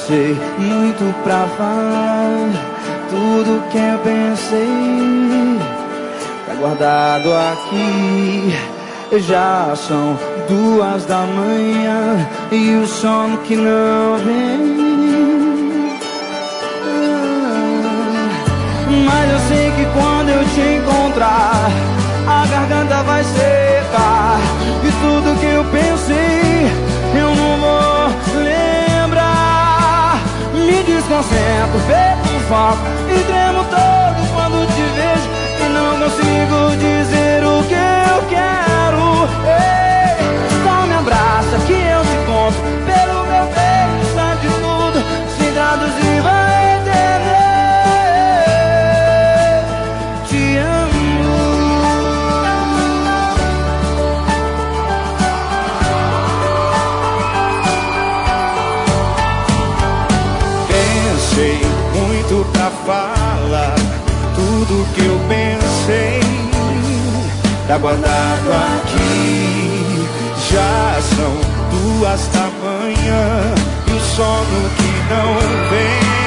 Pensei muito pra falar tudo que eu pensei, tá guardado aqui. Já são 2 da manhã e o sono que não vem. Mas eu sei que quando eu te encontrar, a garganta vai secar. E tudo que eu pensei, eu não vou lembrar. Me desconcentro, perco o foco e tremo todo quando te vejo e não consigo dizer o que eu quero. Ei, só me abraça que eu te conto. Pelo meu peito sabe tudo, se traduzir vai entender. Te amo. Pensei muito pra falar tudo que eu pensei, tá guardado aqui. Já são 2 da manhã e o sono que não vem.